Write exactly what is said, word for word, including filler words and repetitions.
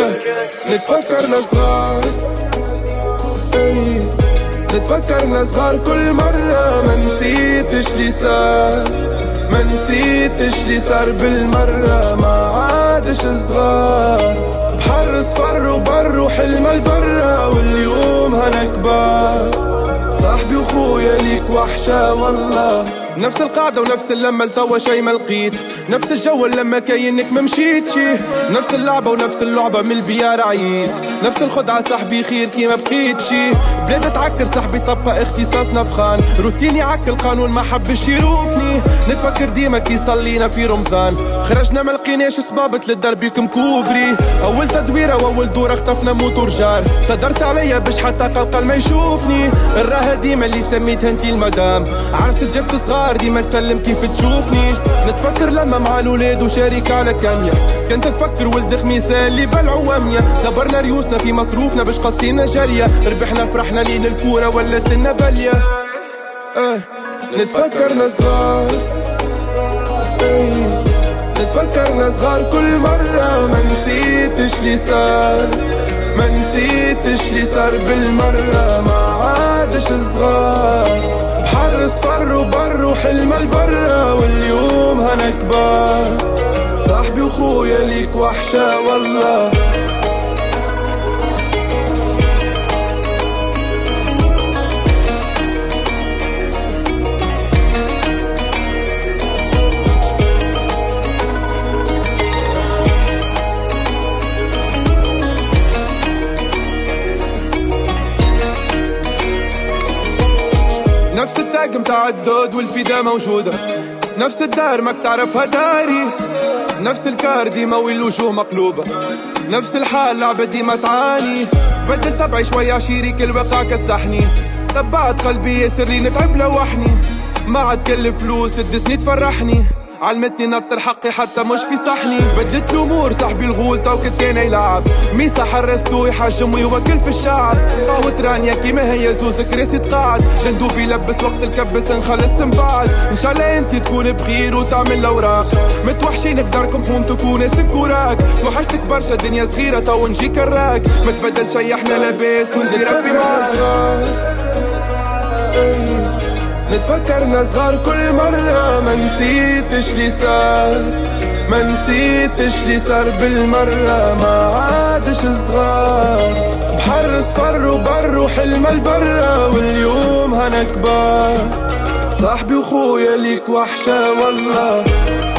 نتفكرنا صغار، اي نتفكرنا صغار كل مرة. ما نسيتش لي صار، ما نسيتش لي صار بالمرة. ما عادش صغار، بحر صفر وبر وحلم البرة. واليوم هنا كبار، صاحبي وخويا ليك وحشة والله. نفس القعدة ونفس اللمة لتوا شي ما لقيت، نفس الجو لما كاينك ما مشيتشي، نفس اللعبة ونفس اللعبة من البيار عيد، نفس الخدعة صاحبي خير كي ما بقيتشي. بلاد تعكر صاحبي طبقة اختصاصنا فخان، روتيني عكل قانون ما حبش يروفني. نتفكر ديما كي صلينا في رمضان، خرجنا ما لقيناش صبابت للدرب يكم كوفري. اول تدويرة واول دورة اختفنا موتور جار، صدرت عليا باش حتى قلقل ما يشوفني. الراها ديما اللي سميتها انتي المدام، عرس جبت صغار ديما تسلم كيف تشوفني. نتفكر لما مع الولاد وشارك على كامية، كنت تفكر ولد خميسة اللي بالعوامية. دبرنا ريوسنا في مصروفنا باش قصينا جارية، ربحنا فرحنا لين الكورة ولت لنا بالية. اه نتفكرنا صغار، ايه نتفكرنا صغار كل مرة. ما نسيتش لي صار، ما نسيتش لي صار بالمرة. ما عادش صغار، بحر صفر وبر وحلم البرة. واليوم هنا كبار، صاحبي وخويا ليك وحشة والله. نفس التاج متاع الدود والفدا موجودة، نفس الدار ماك تعرفها داري، نفس الكار ديما والوجوه مقلوبة، نفس الحال لعبة ديما تعاني. بدل طبعي شوية عشيري كل وقع كسحني، طبعت قلبي ياسر لي نتعب لوحني. ما عاد كل فلوس تدسني تفرحني، علمتني نطر حقي حتى مش في صحني. بدلت الامور صاحبي الغول تو كنت انا يلعب، ميسا حرستو يحجم ويوكل في الشعب. قهوة رانيا كيما هي زوز كراسي تقعد، جندوب يلبس وقت الكبس نخلص من بعد. ان شاء الله انت تكون بخير وتعمل الاوراق، متوحشينك داركم حوم تكون ناسك وراك. توحشتك برشا دنيا صغيرة تو نجي كراك، ما تبدل شي احنا لاباس وانت ربي معاك. نتفكرنا صغار كل مرة. ما نسيتش لي صار، ما نسيتش لي صار بالمرة. ما عادش صغار، بحر صفر وبر وحلم البرة. واليوم هنا كبار، صاحبي وخويا ليك وحشة والله.